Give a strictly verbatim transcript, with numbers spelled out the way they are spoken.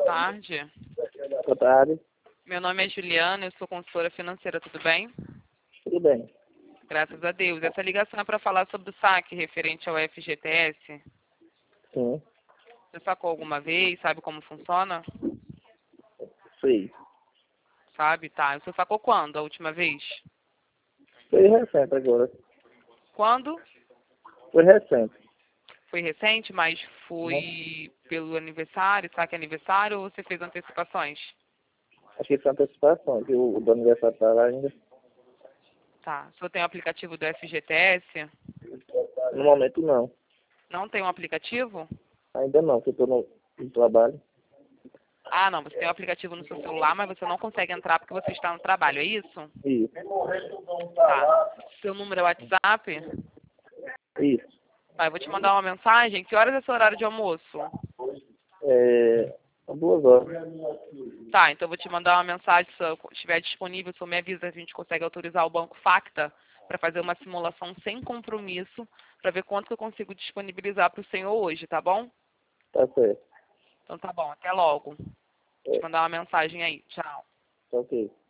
tarde. Boa tarde. Meu nome é Juliana, eu sou consultora financeira, tudo bem? Tudo bem. Graças a Deus. Essa ligação é para falar sobre o saque referente ao F G T S. Sim, Você sacou alguma vez? Sabe como funciona? sei. Sabe? Tá. Você sacou quando, a última vez? Foi recente agora. Quando? Foi recente. Foi recente, mas foi pelo aniversário, saque aniversário, ou você fez antecipações? Acho que foi antecipação, que o, o do aniversário tá lá ainda. Tá. O senhor tem o aplicativo do F G T S? No momento não. Não tem um aplicativo? Ainda não, porque eu tô no, no trabalho. Ah, não. Você tem o aplicativo no seu celular, mas você não consegue entrar porque você está no trabalho, é isso? Isso. Tá. Seu número é WhatsApp? Isso. Tá, eu vou te mandar uma mensagem. Que horas é seu horário de almoço? É, são duas horas. Tá, então eu vou te mandar uma mensagem. Se eu estiver disponível, se eu me avisa, a gente consegue autorizar o Banco Facta para fazer uma simulação sem compromisso, para ver quanto que eu consigo disponibilizar para o senhor hoje, tá bom? Tá certo. Então tá bom, até logo. Vou te É, mandar uma mensagem aí. Tchau. tá ok.